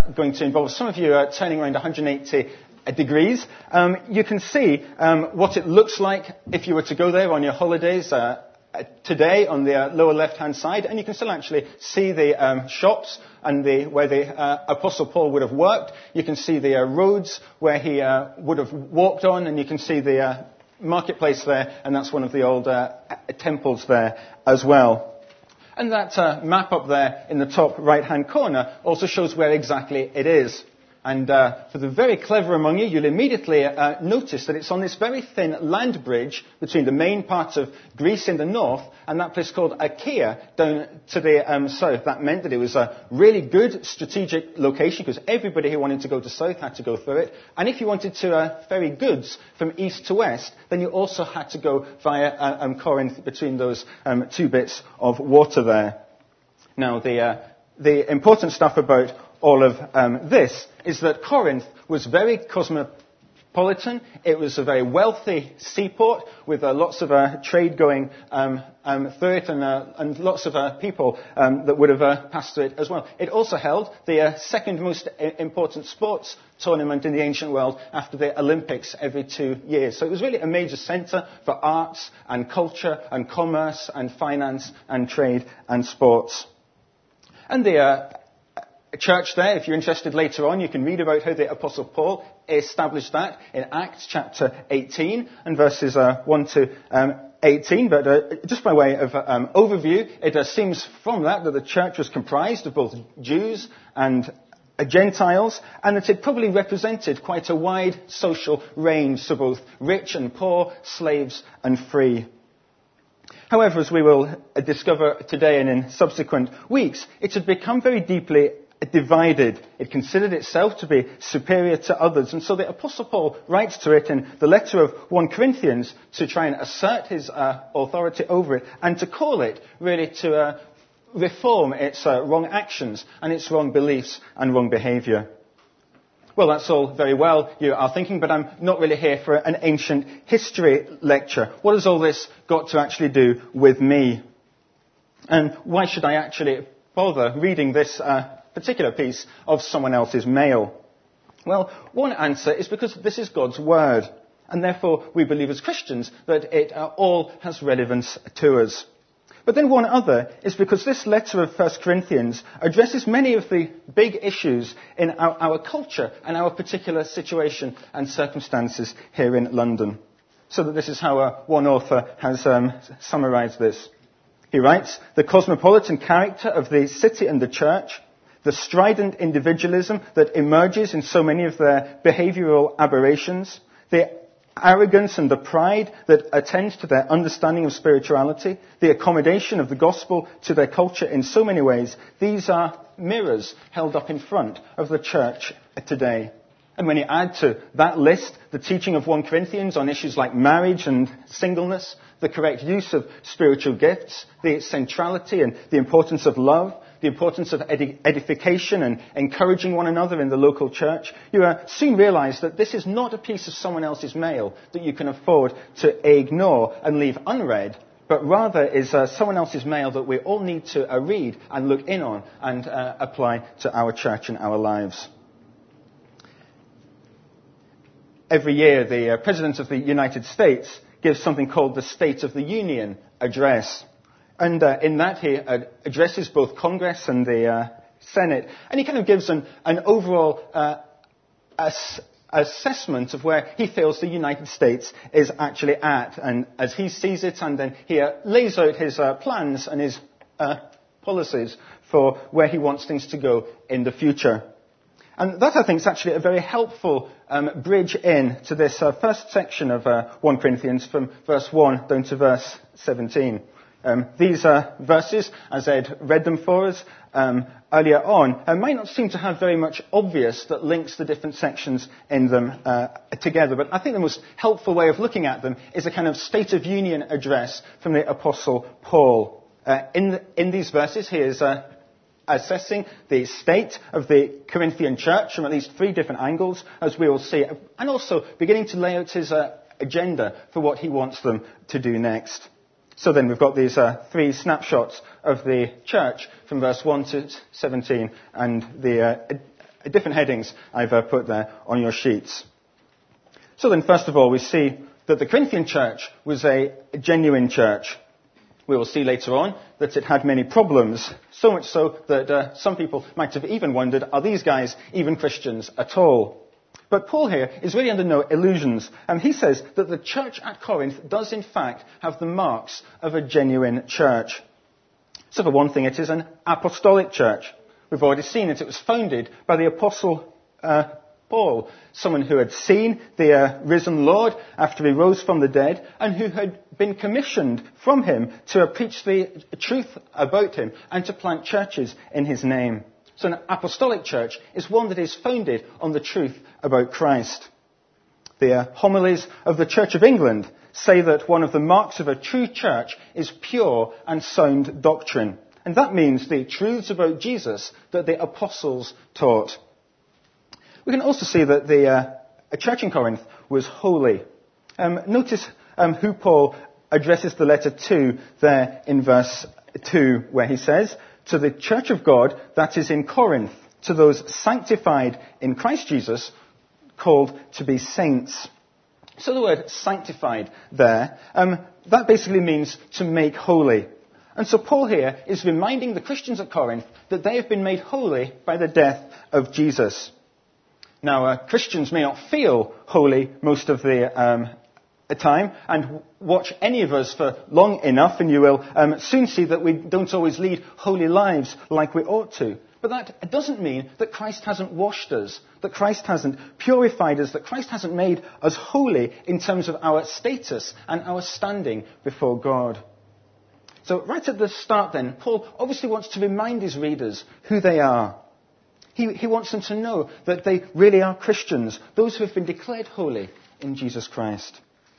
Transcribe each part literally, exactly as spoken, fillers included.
going to involve some of you uh, turning around one hundred eighty degrees. Um, you can see um, what it looks like if you were to go there on your holidays uh, today on the uh, lower left-hand side, and you can still actually see the um, shops and the, where the uh, Apostle Paul would have worked. You can see the uh, roads where he uh, would have walked on, and you can see the uh, marketplace there, and that's one of the old uh, temples there as well. And that uh, map up there in the top right-hand corner also shows where exactly it is. And uh, for the very clever among you, you'll immediately uh, notice that it's on this very thin land bridge between the main part of Greece in the north and that place called Achaia down to the um, south. That meant that it was a really good strategic location because everybody who wanted to go to south had to go through it. And if you wanted to uh, ferry goods from east to west, then you also had to go via uh, um, Corinth between those um, two bits of water there. Now, the, uh, the important stuff about all of um, this is that Corinth was very cosmopolitan. It was a very wealthy seaport with uh, lots of uh, trade going um, um, through it and, uh, and lots of uh, people um, that would have uh, passed through it as well. It also held the uh, second most important sports tournament in the ancient world after the Olympics every two years. So it was really a major centre for arts and culture and commerce and finance and trade and sports. And the uh, church there, if you're interested later on, you can read about how the Apostle Paul established that in Acts chapter eighteen and verses uh, one to eighteen. But uh, just by way of um, overview, it uh, seems from that that the church was comprised of both Jews and uh, Gentiles, and that it probably represented quite a wide social range, so both rich and poor, slaves and free. However, as we will uh, discover today and in subsequent weeks, it had become very deeply divided. It considered itself to be superior to others. And so the Apostle Paul writes to it in the letter of First Corinthians to try and assert his uh, authority over it and to call it really to uh, reform its uh, wrong actions and its wrong beliefs and wrong behaviour. Well, that's all very well, you are thinking, but I'm not really here for an ancient history lecture. What has all this got to actually do with me? And why should I actually bother reading this uh, particular piece of someone else's mail? Well, one answer is because this is God's word, and therefore we believe as Christians that it uh, all has relevance to us. But then one other is because this letter of First Corinthians addresses many of the big issues in our, our culture and our particular situation and circumstances here in London. So that this is how uh, one author has um, summarized this. He writes, "The cosmopolitan character of the city and the church, the strident individualism that emerges in so many of their behavioral aberrations, the arrogance and the pride that attend to their understanding of spirituality, the accommodation of the gospel to their culture in so many ways, these are mirrors held up in front of the church today." And when you add to that list the teaching of First Corinthians on issues like marriage and singleness, the correct use of spiritual gifts, the centrality and the importance of love, the importance of edi- edification and encouraging one another in the local church, you uh, soon realize that this is not a piece of someone else's mail that you can afford to ignore and leave unread, but rather is uh, someone else's mail that we all need to uh, read and look in on and uh, apply to our church and our lives. Every year, the uh, President of the United States gives something called the State of the Union address. And uh, in that, he uh, addresses both Congress and the uh, Senate. And he kind of gives an, an overall uh, ass- assessment of where he feels the United States is actually at. And as he sees it, and then he uh, lays out his uh, plans and his uh, policies for where he wants things to go in the future. And that, I think, is actually a very helpful um, bridge in to this uh, first section of uh, First Corinthians from verse one down to verse seventeen. Um, these uh, verses, as Ed read them for us um, earlier on, uh, might not seem to have very much obvious that links the different sections in them uh, together. But I think the most helpful way of looking at them is a kind of State of Union address from the Apostle Paul. Uh, in, the, in these verses, he is uh, assessing the state of the Corinthian church from at least three different angles, as we will see, and also beginning to lay out his uh, agenda for what he wants them to do next. So then we've got these uh, three snapshots of the church from verse one to seventeen and the uh, different headings I've uh, put there on your sheets. So then, first of all, we see that the Corinthian church was a genuine church. We will see later on that it had many problems, so much so that uh, some people might have even wondered, are these guys even Christians at all? But Paul here is really under no illusions, and he says that the church at Corinth does in fact have the marks of a genuine church. So for one thing, it is an apostolic church. We've already seen it. It was founded by the apostle uh, Paul, someone who had seen the uh, risen Lord after he rose from the dead, and who had been commissioned from him to uh, preach the truth about him and to plant churches in his name. So an apostolic church is one that is founded on the truth about Christ. The uh, homilies of the Church of England say that one of the marks of a true church is pure and sound doctrine. And that means the truths about Jesus that the apostles taught. We can also see that the uh, church in Corinth was holy. Um, notice um, who Paul addresses the letter to there in verse two, where he says, to the church of God that is in Corinth, to those sanctified in Christ Jesus, called to be saints. So the word sanctified there, um, that basically means to make holy. And so Paul here is reminding the Christians at Corinth that they have been made holy by the death of Jesus. Now, uh, Christians may not feel holy most of the um, time, and watch any of us for long enough, and you will um, soon see that we don't always lead holy lives like we ought to. But that doesn't mean that Christ hasn't washed us, that Christ hasn't purified us, that Christ hasn't made us holy in terms of our status and our standing before God. So right at the start then, Paul obviously wants to remind his readers who they are. He, he wants them to know that they really are Christians, those who have been declared holy in Jesus Christ.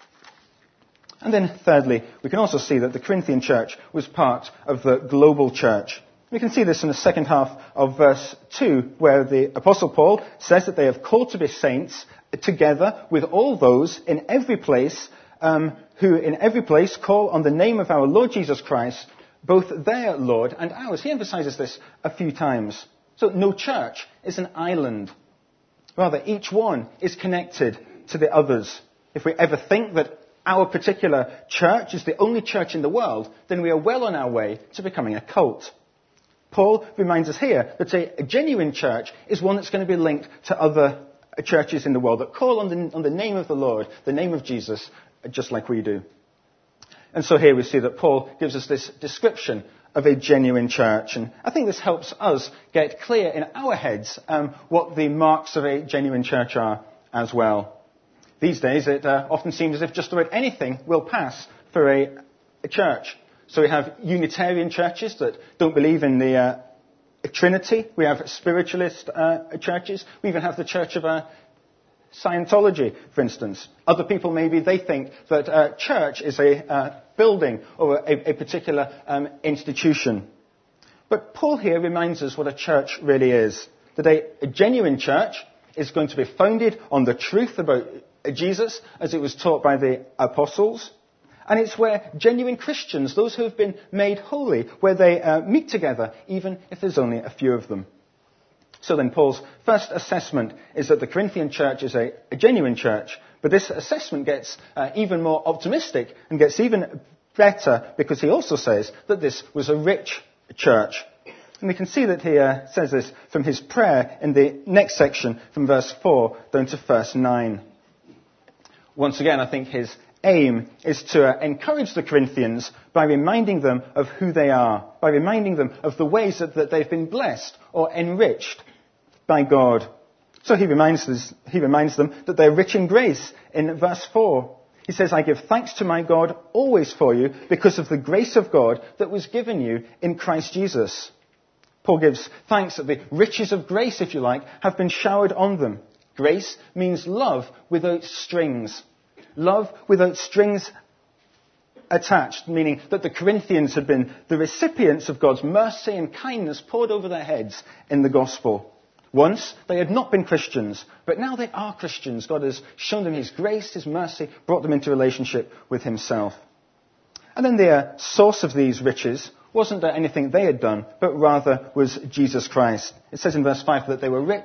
And then thirdly, we can also see that the Corinthian church was part of the global church. We can see this in the second half of verse two, where the Apostle Paul says that they have called to be saints together with all those in every place, um, who in every place call on the name of our Lord Jesus Christ, both their Lord and ours. He emphasizes this a few times. So no church is an island. Rather, each one is connected to the others. If we ever think that our particular church is the only church in the world, then we are well on our way to becoming a cult. Paul reminds us here that a, a genuine church is one that's going to be linked to other churches in the world that call on the, on the name of the Lord, the name of Jesus, just like we do. And so here we see that Paul gives us this description of a genuine church. And I think this helps us get clear in our heads um, what the marks of a genuine church are as well. These days, it uh, often seems as if just about anything will pass for a, a church. So we have Unitarian churches that don't believe in the uh, Trinity. We have spiritualist uh, churches. We even have the Church of uh, Scientology, for instance. Other people, maybe, they think that uh, church is a uh, building or a, a particular um, institution. But Paul here reminds us what a church really is. That a, a genuine church is going to be founded on the truth about Jesus as it was taught by the apostles. And it's where genuine Christians, those who have been made holy, where they uh, meet together, even if there's only a few of them. So then Paul's first assessment is that the Corinthian church is a, a genuine church. But this assessment gets uh, even more optimistic and gets even better because he also says that this was a rich church. And we can see that he uh, says this from his prayer in the next section from verse four down to verse nine. Once again, I think his aim is to uh, encourage the Corinthians by reminding them of who they are, by reminding them of the ways that, that they've been blessed or enriched by God. So he reminds, us, he reminds them that they're rich in grace in verse four. He says, I give thanks to my God always for you because of the grace of God that was given you in Christ Jesus. Paul gives thanks that the riches of grace, if you like, have been showered on them. Grace means love without strings. Love without strings attached, meaning that the Corinthians had been the recipients of God's mercy and kindness poured over their heads in the gospel. Once they had not been Christians, but now they are Christians. God has shown them his grace, his mercy, brought them into relationship with himself. And then the uh, source of these riches wasn't anything they had done, but rather was Jesus Christ. It says in verse five that they were rich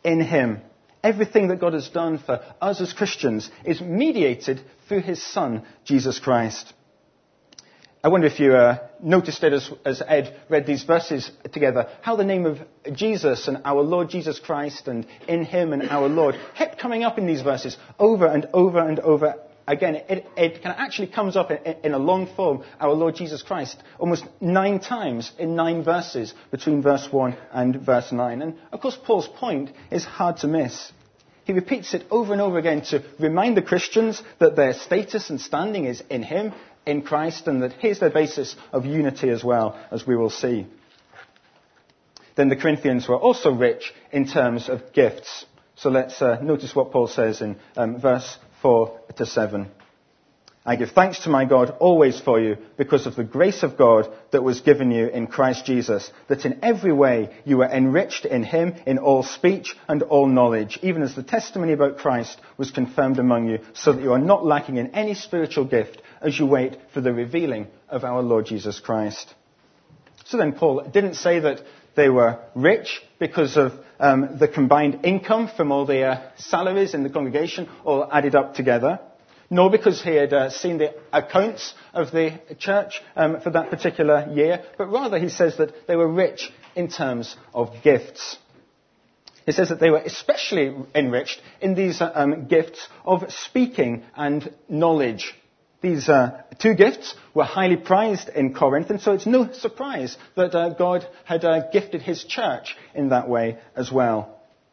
in him. Everything that God has done for us as Christians is mediated through his Son, Jesus Christ. I wonder if you uh, noticed it as, as Ed read these verses together, how the name of Jesus and our Lord Jesus Christ and in him and our Lord kept coming up in these verses over and over and over again. It, it kind of actually comes up in, in a long form, our Lord Jesus Christ, almost nine times in nine verses between verse one and verse nine. And of course, Paul's point is hard to miss. He repeats it over and over again to remind the Christians that their status and standing is in him, in Christ, and that here's their basis of unity as well, as we will see. Then the Corinthians were also rich in terms of gifts. So let's uh, notice what Paul says in um, verse four to seven. I give thanks to my God always for you because of the grace of God that was given you in Christ Jesus, that in every way you were enriched in him in all speech and all knowledge, even as the testimony about Christ was confirmed among you, so that you are not lacking in any spiritual gift as you wait for the revealing of our Lord Jesus Christ. So then Paul didn't say that they were rich because of um, the combined income from all the uh, salaries in the congregation all added up together, nor because he had uh, seen the accounts of the church um, for that particular year, but rather he says that they were rich in terms of gifts. He says that they were especially enriched in these uh, um, gifts of speaking and knowledge. These uh, two gifts were highly prized in Corinth, and so it's no surprise that uh, God had uh, gifted his church in that way as well.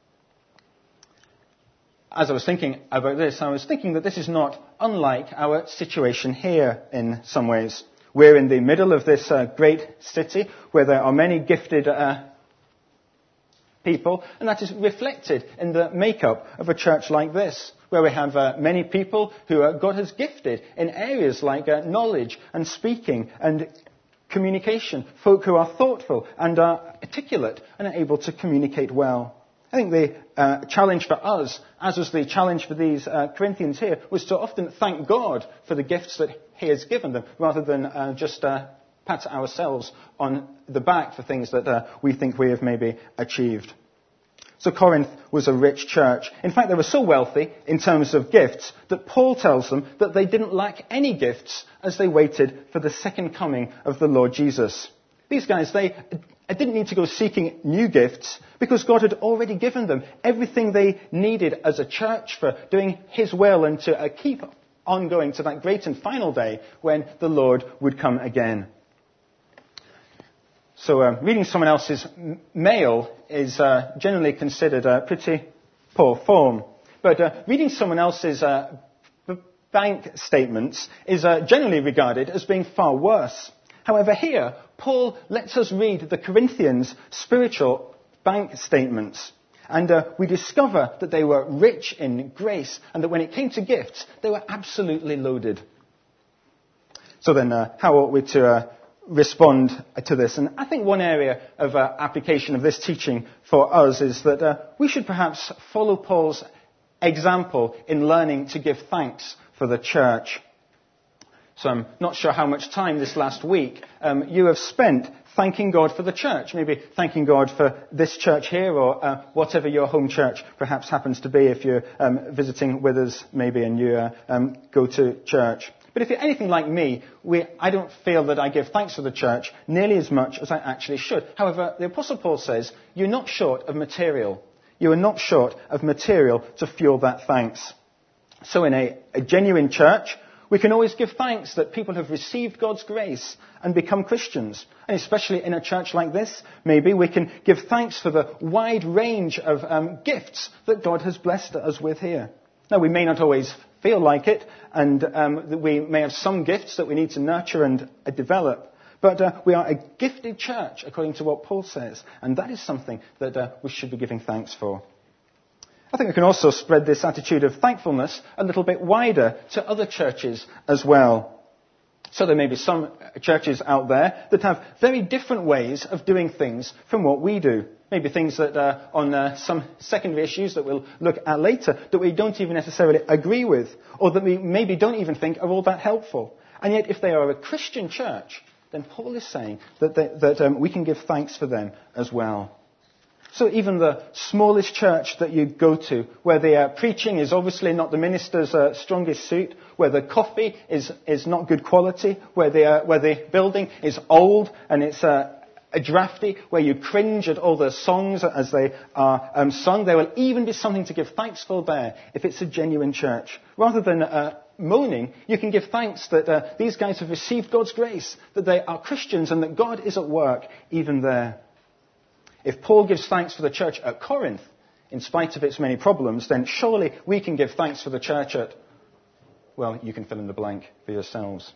As I was thinking about this, I was thinking that this is not unlike our situation here in some ways. We're in the middle of this uh, great city where there are many gifted uh, people, and that is reflected in the makeup of a church like this, where we have uh, many people who uh, God has gifted in areas like uh, knowledge and speaking and communication, folk who are thoughtful and are articulate and are able to communicate well. I think the uh, challenge for us, as was the challenge for these uh, Corinthians here, was to often thank God for the gifts that he has given them, rather than uh, just uh, pat ourselves on the back for things that uh, we think we have maybe achieved. So Corinth was a rich church. In fact, they were so wealthy in terms of gifts that Paul tells them that they didn't lack any gifts as they waited for the second coming of the Lord Jesus. These guys, they didn't need to go seeking new gifts because God had already given them everything they needed as a church for doing his will and to uh, keep on going to that great and final day when the Lord would come again. So uh, reading someone else's mail is uh, generally considered a pretty poor form. But uh, reading someone else's uh, bank statements is uh, generally regarded as being far worse. However, here, Paul lets us read the Corinthians' spiritual bank statements. And uh, we discover that they were rich in grace and that when it came to gifts, they were absolutely loaded. So then, uh, how ought we to uh, respond to this? And I think one area of uh, application of this teaching for us is that uh, we should perhaps follow Paul's example in learning to give thanks for the church. So I'm not sure how much time this last week um, you have spent thanking God for the church, maybe thanking God for this church here or uh, whatever your home church perhaps happens to be if you're um, visiting with us maybe and you uh, um, go to church. But if you're anything like me, we, I don't feel that I give thanks for the church nearly as much as I actually should. However, the Apostle Paul says, you're not short of material. You are not short of material to fuel that thanks. So in a, a genuine church, we can always give thanks that people have received God's grace and become Christians. And especially in a church like this, maybe we can give thanks for the wide range of um, gifts that God has blessed us with here. Now, we may not always feel like it, and um, we may have some gifts that we need to nurture and uh, develop. But uh, we are a gifted church, according to what Paul says. And that is something that uh, we should be giving thanks for. I think we can also spread this attitude of thankfulness a little bit wider to other churches as well. So there may be some churches out there that have very different ways of doing things from what we do. Maybe things that are on uh, some secondary issues that we'll look at later that we don't even necessarily agree with, or that we maybe don't even think are all that helpful. And yet if they are a Christian church, then Paul is saying that, they, that um, we can give thanks for them as well. So even the smallest church that you go to, where the uh, preaching is obviously not the minister's uh, strongest suit, where the coffee is, is not good quality, where the, uh, where the building is old and it's uh, a drafty, where you cringe at all the songs as they are um, sung, there will even be something to give thanks for there if it's a genuine church. Rather than uh, moaning, you can give thanks that uh, these guys have received God's grace, that they are Christians and that God is at work even there. If Paul gives thanks for the church at Corinth, in spite of its many problems, then surely we can give thanks for the church at, well, you can fill in the blank for yourselves.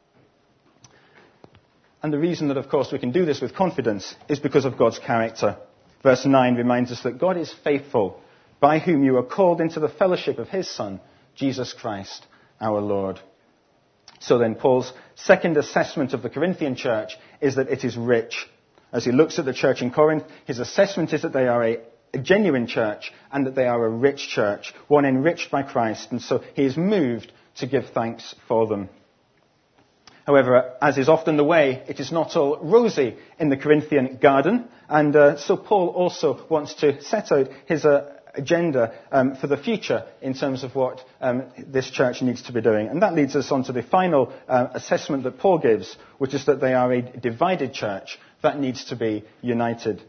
And the reason that, of course, we can do this with confidence is because of God's character. Verse nine reminds us that God is faithful, by whom you are called into the fellowship of his Son, Jesus Christ, our Lord. So then, Paul's second assessment of the Corinthian church is that it is rich. As he looks at the church in Corinth, his assessment is that they are a, a genuine church and that they are a rich church, one enriched by Christ, and so he is moved to give thanks for them. However, as is often the way, it is not all rosy in the Corinthian garden, and uh, so Paul also wants to set out his uh, agenda um, for the future in terms of what um, this church needs to be doing. And that leads us on to the final uh, assessment that Paul gives, which is that they are a divided church that needs to be united.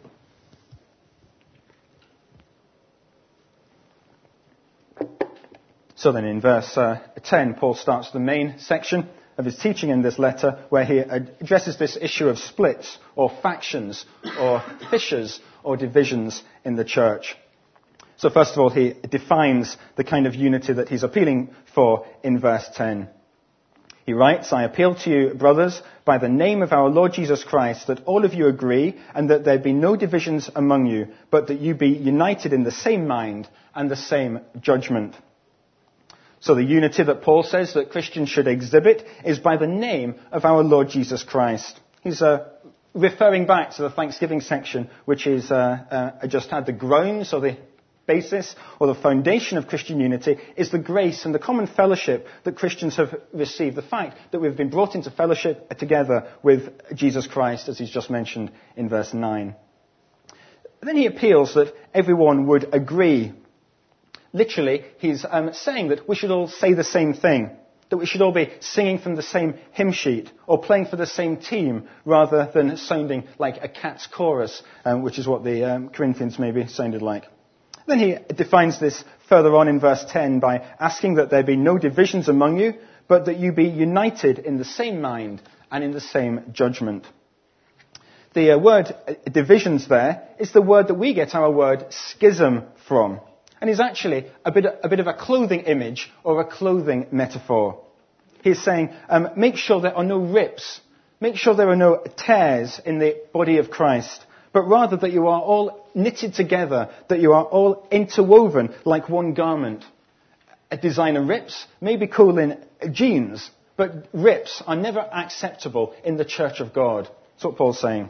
So then in verse uh, ten, Paul starts the main section of his teaching in this letter, where he addresses this issue of splits or factions or fissures or divisions in the church. So first of all, he defines the kind of unity that he's appealing for in verse ten. He writes, I appeal to you, brothers, by the name of our Lord Jesus Christ, that all of you agree and that there be no divisions among you, but that you be united in the same mind and the same judgment. So the unity that Paul says that Christians should exhibit is by the name of our Lord Jesus Christ. He's uh, referring back to the Thanksgiving section, which is uh, uh, just had the grounds or the basis or the foundation of Christian unity is the grace and the common fellowship that Christians have received. The fact that we've been brought into fellowship together with Jesus Christ, as he's just mentioned in verse nine. Then he appeals that everyone would agree. Literally, he's um, saying that we should all say the same thing, that we should all be singing from the same hymn sheet or playing for the same team rather than sounding like a cat's chorus, um, which is what the um, Corinthians maybe sounded like. Then he defines this further on in verse ten by asking that there be no divisions among you, but that you be united in the same mind and in the same judgment. The uh, word uh, divisions there is the word that we get our word schism from, and is actually a bit, a bit of a clothing image or a clothing metaphor. He's saying, um, make sure there are no rips, make sure there are no tears in the body of Christ, but rather that you are all knitted together, that you are all interwoven like one garment. A designer rips may be cool in jeans, but rips are never acceptable in the church of God. That's what Paul's saying.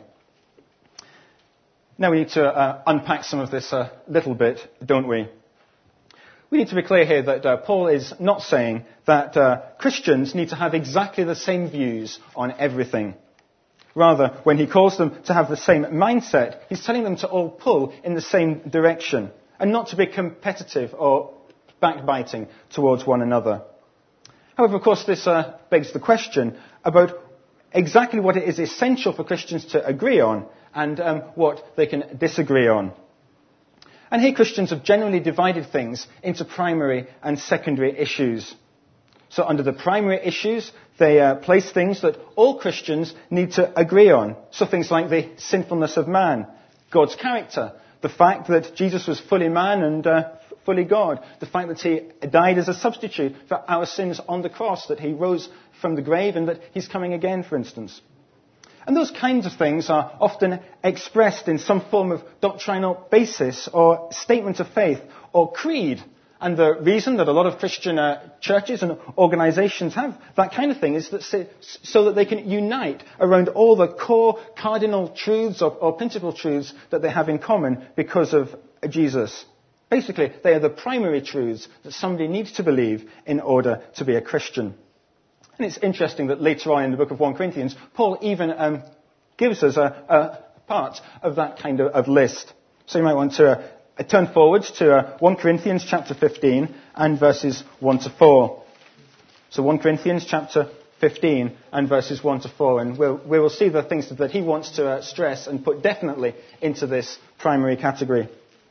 Now we need to uh, unpack some of this a little bit, don't we? We need to be clear here that uh, Paul is not saying that uh, Christians need to have exactly the same views on everything. Rather, when he calls them to have the same mindset, he's telling them to all pull in the same direction and not to be competitive or backbiting towards one another. However, of course, this uh, begs the question about exactly what it is essential for Christians to agree on and um, what they can disagree on. And here Christians have generally divided things into primary and secondary issues. So under the primary issues, they uh, place things that all Christians need to agree on. So things like the sinfulness of man, God's character, the fact that Jesus was fully man and uh, fully God, the fact that he died as a substitute for our sins on the cross, that he rose from the grave and that he's coming again, for instance. And those kinds of things are often expressed in some form of doctrinal basis or statement of faith or creed. And the reason that a lot of Christian uh, churches and organizations have that kind of thing is that so that they can unite around all the core cardinal truths or, or principal truths that they have in common because of Jesus. Basically, they are the primary truths that somebody needs to believe in order to be a Christian. And it's interesting that later on in the book of First Corinthians, Paul even um, gives us a, a part of that kind of, of list. So you might want to uh, turn forwards to uh, First Corinthians chapter fifteen and verses one to four. So First Corinthians chapter fifteen and verses one to four. And we'll, we will see the things that he wants to uh, stress and put definitely into this primary category.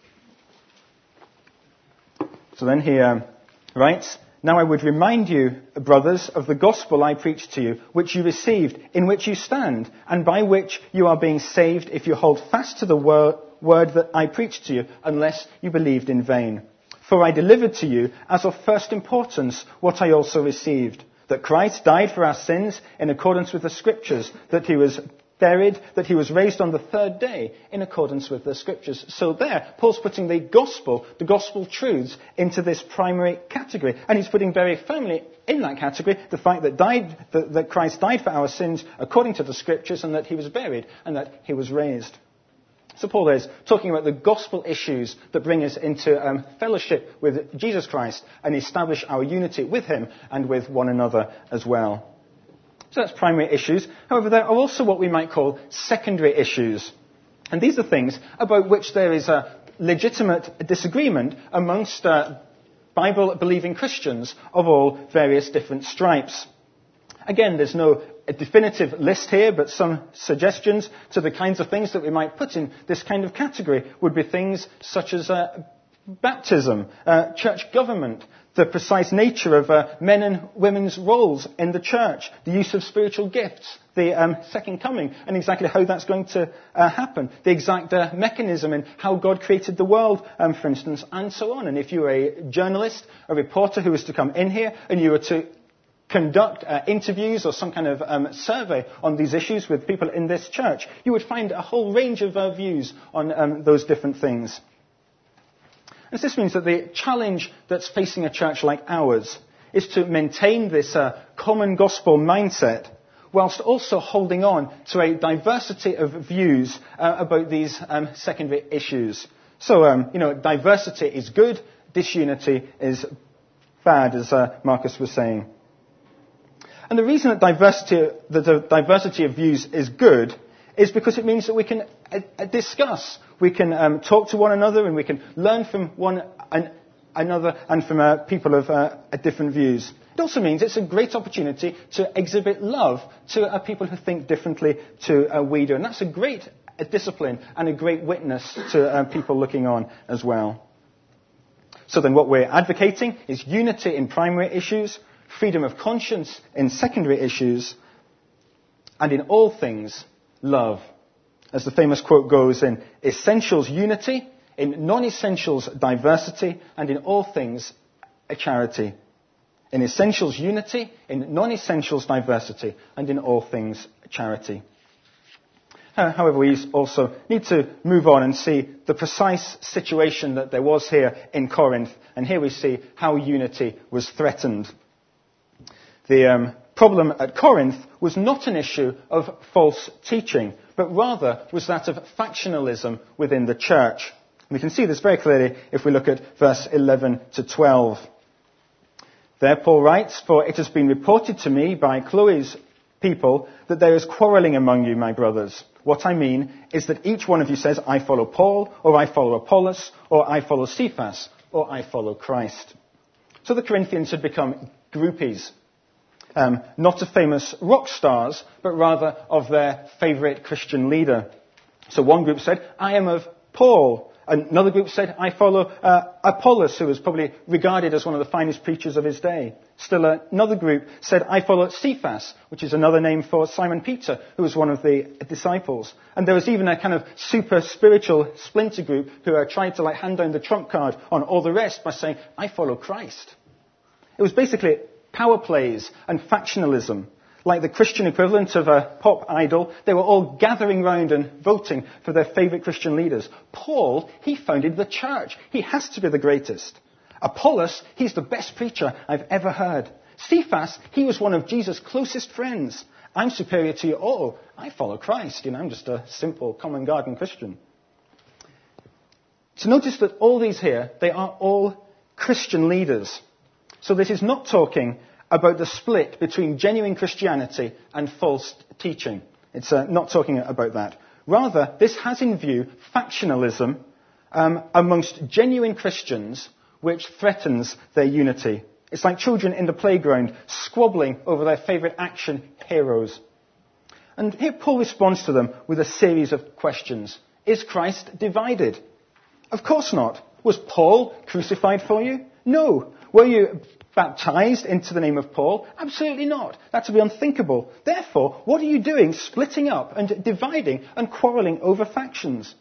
So then he um, writes, "Now I would remind you, brothers, of the gospel I preached to you, which you received, in which you stand, and by which you are being saved if you hold fast to the wor- word that I preached to you, unless you believed in vain. For I delivered to you, as of first importance, what I also received, that Christ died for our sins in accordance with the Scriptures, that he was buried, that he was raised on the third day in accordance with the Scriptures." So there, Paul's putting the gospel, the gospel truths, into this primary category. And he's putting very firmly in that category the fact that, died, that, that Christ died for our sins according to the Scriptures, and that he was buried, and that he was raised. So Paul is talking about the gospel issues that bring us into um, fellowship with Jesus Christ and establish our unity with him and with one another as well. So that's primary issues. However, there are also what we might call secondary issues. And these are things about which there is a legitimate disagreement amongst uh, Bible-believing Christians of all various different stripes. Again, there's no definitive list here, but some suggestions to the kinds of things that we might put in this kind of category would be things such as uh, baptism, uh, church government, the precise nature of uh, men and women's roles in the church, the use of spiritual gifts, the um, second coming, and exactly how that's going to uh, happen, the exact uh, mechanism in how God created the world, um, for instance, and so on. And if you were a journalist, a reporter who was to come in here, and you were to conduct uh, interviews or some kind of um, survey on these issues with people in this church, you would find a whole range of uh, views on um, those different things. And this means that the challenge that's facing a church like ours is to maintain this uh, common gospel mindset whilst also holding on to a diversity of views uh, about these um, secondary issues. So, um, you know, diversity is good, disunity is bad, as uh, Marcus was saying. And the reason that diversity, that the diversity of views is good is because it means that we can uh, discuss, we can um, talk to one another, and we can learn from one an, another and from uh, people of uh, different views. It also means it's a great opportunity to exhibit love to uh, people who think differently to uh, we do. And that's a great uh, discipline and a great witness to uh, people looking on as well. So then what we're advocating is unity in primary issues, freedom of conscience in secondary issues, and in all things, love. As the famous quote goes, in essentials, unity, in non-essentials, diversity, and in all things, a charity. In essentials, unity, in non-essentials, diversity, and in all things, charity. Uh, however, we also need to move on and see the precise situation that there was here in Corinth. And here we see how unity was threatened. The um, problem at Corinth was not an issue of false teaching, but rather was that of factionalism within the church. And we can see this very clearly if we look at verse eleven to twelve. There Paul writes, "For it has been reported to me by Chloe's people that there is quarrelling among you, my brothers. What I mean is that each one of you says, I follow Paul, or I follow Apollos, or I follow Cephas, or I follow Christ." So the Corinthians had become groupies. Um, not of famous rock stars, but rather of their favourite Christian leader. So one group said, I am of Paul. Another group said, I follow uh, Apollos, who was probably regarded as one of the finest preachers of his day. Still another group said, I follow Cephas, which is another name for Simon Peter, who was one of the disciples. And there was even a kind of super spiritual splinter group who uh, tried to like hand down the trump card on all the rest by saying, I follow Christ. It was basically power plays and factionalism. Like the Christian equivalent of a pop idol, they were all gathering round and voting for their favourite Christian leaders. Paul, he founded the church. He has to be the greatest. Apollos, he's the best preacher I've ever heard. Cephas, he was one of Jesus' closest friends. I'm superior to you all. I follow Christ. You know, I'm just a simple common garden Christian. So notice that all these here, they are all Christian leaders. So this is not talking about the split between genuine Christianity and false teaching. It's uh, not talking about that. Rather, this has in view factionalism um, amongst genuine Christians which threatens their unity. It's like children in the playground squabbling over their favourite action heroes. And here Paul responds to them with a series of questions. Is Christ divided? Of course not. Was Paul crucified for you? No. Were you baptized into the name of Paul? Absolutely not. That would be unthinkable. Therefore, what are you doing splitting up and dividing and quarrelling over factions?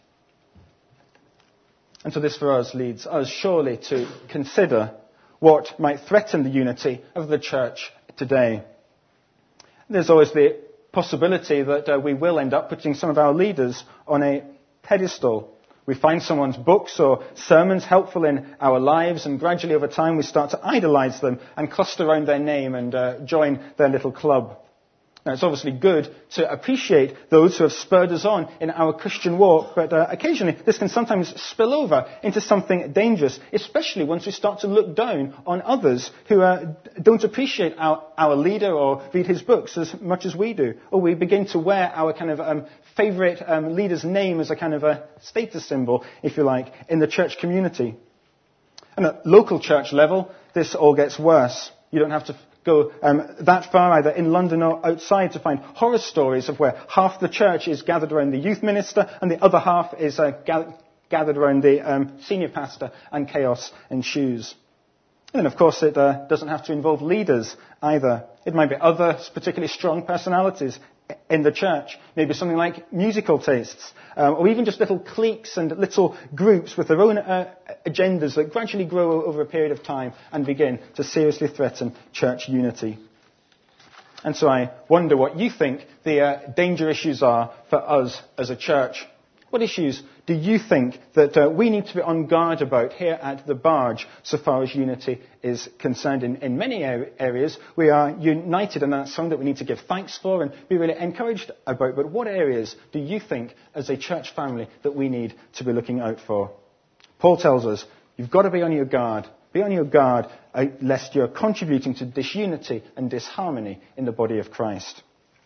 And so this for us leads us surely to consider what might threaten the unity of the church today. There's always the possibility that uh, we will end up putting some of our leaders on a pedestal. We find someone's books or sermons helpful in our lives, and gradually over time we start to idolize them and cluster around their name and uh, join their little club. Now, it's obviously good to appreciate those who have spurred us on in our Christian walk, but uh, occasionally this can sometimes spill over into something dangerous, especially once we start to look down on others who uh, don't appreciate our, our leader or read his books as much as we do. Or we begin to wear our kind of um, favourite um, leader's name as a kind of a status symbol, if you like, in the church community. And at local church level, this all gets worse. You don't have to go um, that far, either in London or outside, to find horror stories of where half the church is gathered around the youth minister and the other half is uh, ga- gathered around the um, senior pastor, and chaos ensues. And of course it uh, doesn't have to involve leaders either. It might be other particularly strong personalities in the church, maybe something like musical tastes, um, or even just little cliques and little groups with their own uh, agendas that gradually grow over a period of time and begin to seriously threaten church unity. And so I wonder what you think the uh, danger issues are for us as a church. What issues do you think that uh, we need to be on guard about here at the Barge so far as unity is concerned? In, in many areas, we are united, and that's something that we need to give thanks for and be really encouraged about. But what areas do you think, as a church family, that we need to be looking out for? Paul tells us, you've got to be on your guard. Be on your guard uh, lest you're contributing to disunity and disharmony in the body of Christ.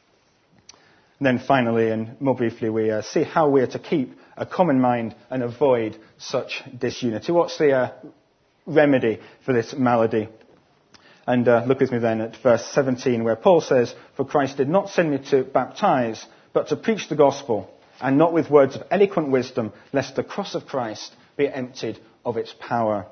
And then finally, and more briefly, we uh, see how we are to keep a common mind and avoid such disunity. What's the uh, remedy for this malady? And uh, look with me then at verse seventeen, where Paul says, "For Christ did not send me to baptize, but to preach the gospel, and not with words of eloquent wisdom, lest the cross of Christ be emptied of its power."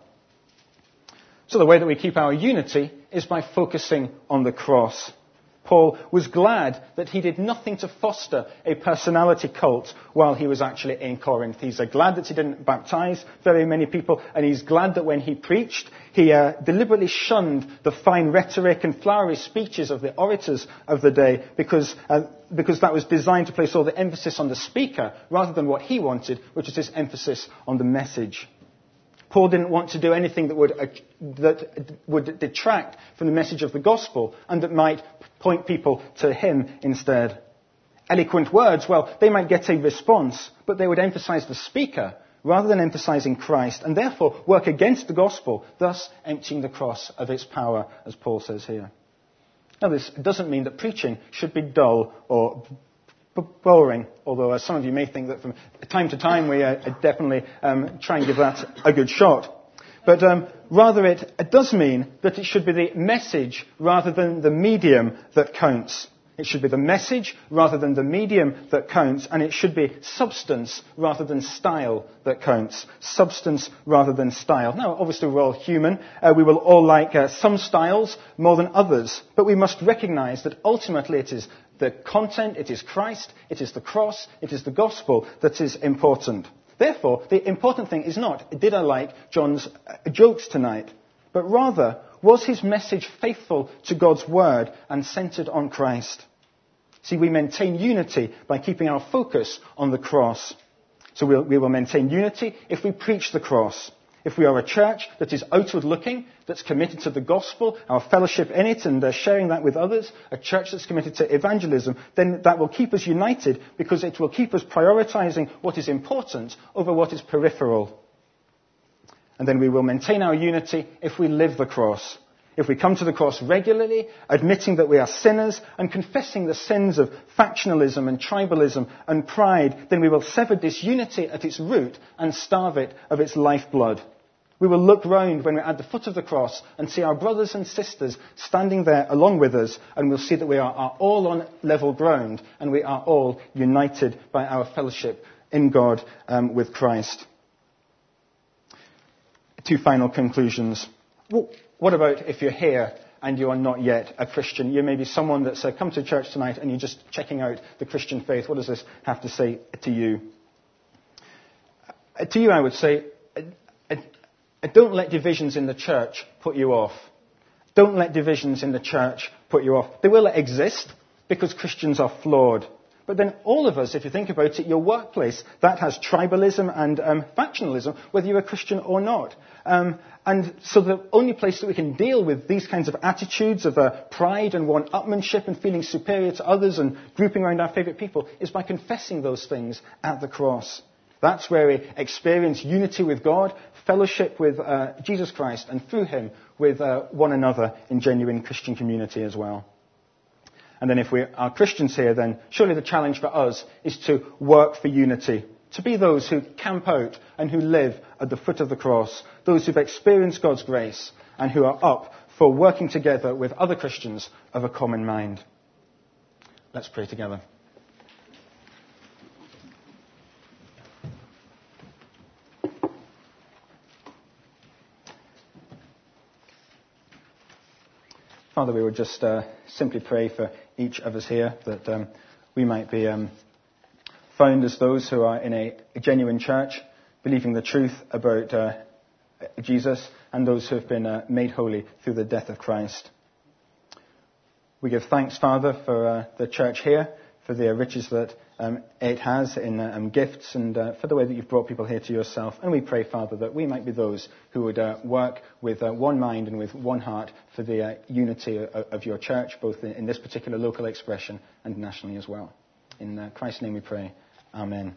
So the way that we keep our unity is by focusing on the cross. Paul was glad that he did nothing to foster a personality cult while he was actually in Corinth. He's uh, glad that he didn't baptize very many people, and he's glad that when he preached, he uh, deliberately shunned the fine rhetoric and flowery speeches of the orators of the day because, uh, because that was designed to place all the emphasis on the speaker rather than what he wanted, which was his emphasis on the message. Paul didn't want to do anything that would, uh, that would detract from the message of the gospel and that might point people to him instead. Eloquent words, well, they might get a response, but they would emphasize the speaker rather than emphasizing Christ, and therefore work against the gospel, thus emptying the cross of its power, as Paul says here. Now, this doesn't mean that preaching should be dull or b- boring, although uh, some of you may think that from time to time we uh, definitely um, try and give that a good shot. But um, rather it, it does mean that it should be the message rather than the medium that counts. It should be the message rather than the medium that counts, and it should be substance rather than style that counts. Substance rather than style. Now, obviously we're all human. Uh, we will all like uh, some styles more than others, but we must recognize that ultimately it is the content, it is Christ, it is the cross, it is the gospel that is important. Therefore, the important thing is not, did I like John's uh, jokes tonight? But rather, was his message faithful to God's word and centered on Christ? See, we maintain unity by keeping our focus on the cross. So we'll, we will maintain unity if we preach the cross. If we are a church that is outward looking, that's committed to the gospel, our fellowship in it and uh, sharing that with others, a church that's committed to evangelism, then that will keep us united because it will keep us prioritizing what is important over what is peripheral. And then we will maintain our unity if we live the cross. If we come to the cross regularly, admitting that we are sinners and confessing the sins of factionalism and tribalism and pride, then we will sever disunity at its root and starve it of its lifeblood. We will look round when we're at the foot of the cross and see our brothers and sisters standing there along with us, and we'll see that we are, are all on level ground and we are all united by our fellowship in God um, with Christ. Two final conclusions. Well, what about if you're here and you are not yet a Christian? You may be someone that's uh, come to church tonight and you're just checking out the Christian faith. What does this have to say to you? Uh, to you, I would say, uh, uh, don't let divisions in the church put you off. Don't let divisions in the church put you off. They will exist because Christians are flawed. But then all of us, if you think about it, your workplace, that has tribalism and um, factionalism, whether you're a Christian or not. Um, and so the only place that we can deal with these kinds of attitudes of uh, pride and one-upmanship and feeling superior to others and grouping around our favourite people is by confessing those things at the cross. That's where we experience unity with God, fellowship with uh, Jesus Christ, and through him with uh, one another in genuine Christian community as well. And then if we are Christians here, then surely the challenge for us is to work for unity, to be those who camp out and who live at the foot of the cross, those who've experienced God's grace and who are up for working together with other Christians of a common mind. Let's pray together. Father, we would just uh, simply pray for each of us here that um, we might be um, found as those who are in a, a genuine church, believing the truth about uh, Jesus, and those who have been uh, made holy through the death of Christ. We give thanks, Father, for uh, the church here, for the riches that um, it has in uh, um, gifts, and uh, for the way that you've brought people here to yourself. And we pray, Father, that we might be those who would uh, work with uh, one mind and with one heart for the uh, unity of, of your church, both in, in this particular local expression and nationally as well. In uh, Christ's name we pray. Amen.